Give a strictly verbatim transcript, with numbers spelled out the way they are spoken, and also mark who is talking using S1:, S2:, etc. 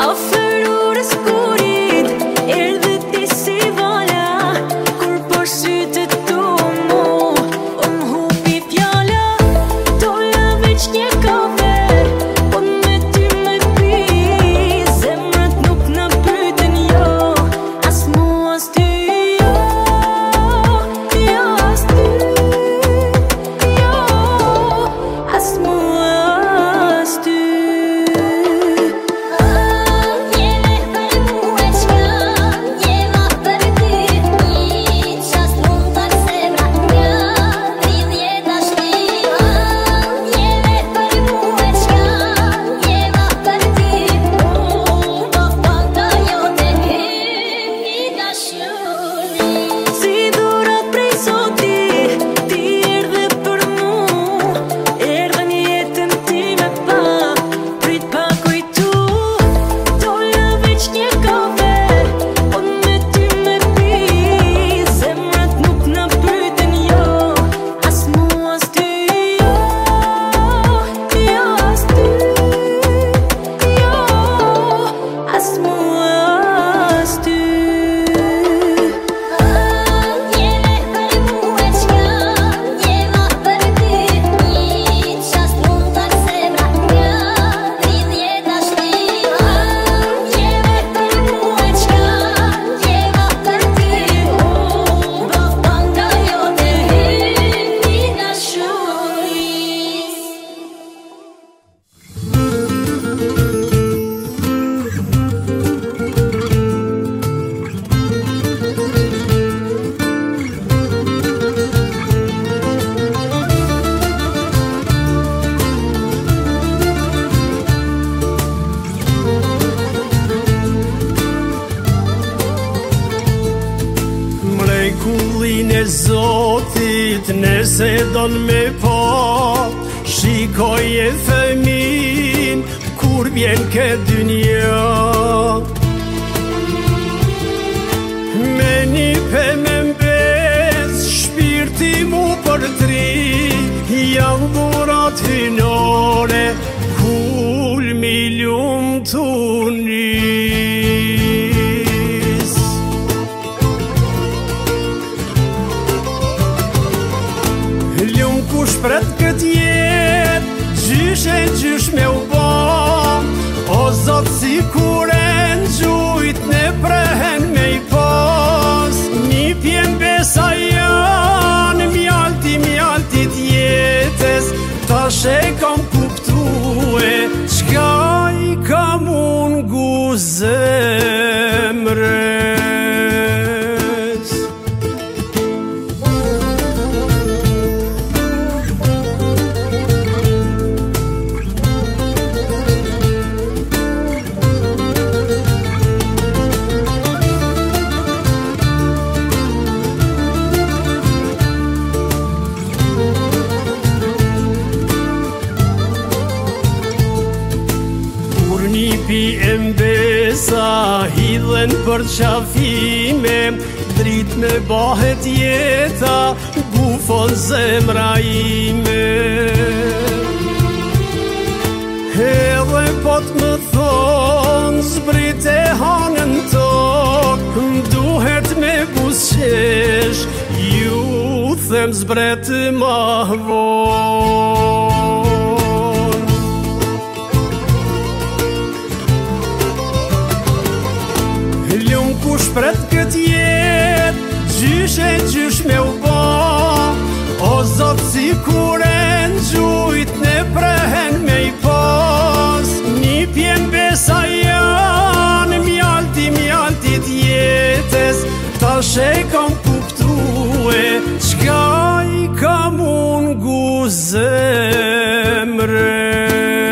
S1: Zotit nëse don me pa, shikoje fëmin kur vjen ke dynja. Me një pe me mbes, shpirti mu për tri, janë burat hynore, kulmi lumë të nis. Lumë ku shpret këtë jet, gjysh e gjysh me u ba, o zot si kuren gjujt ne prehen me i pas. Një pjen besa janë, mjalti mjalti t'jetes, tash e kam kuptue, qka i kam unë gu zemres. Pi e mbesa hidhen për qafime, drit me bahet jeta, bufon zemra ime. Edhe pot më thonë, zbrit e hanën tok, mduhet me busqesh, ju them zbret ma vonë. Ku shpret këtë jet, gjysh e gjysh me u ba, o zot si kuren gjujt ne prehen me i pas. Një pjen besa janë, mjalti mjalti t'jetes, tash e kam kuptue, qka i kam unë gu zemres.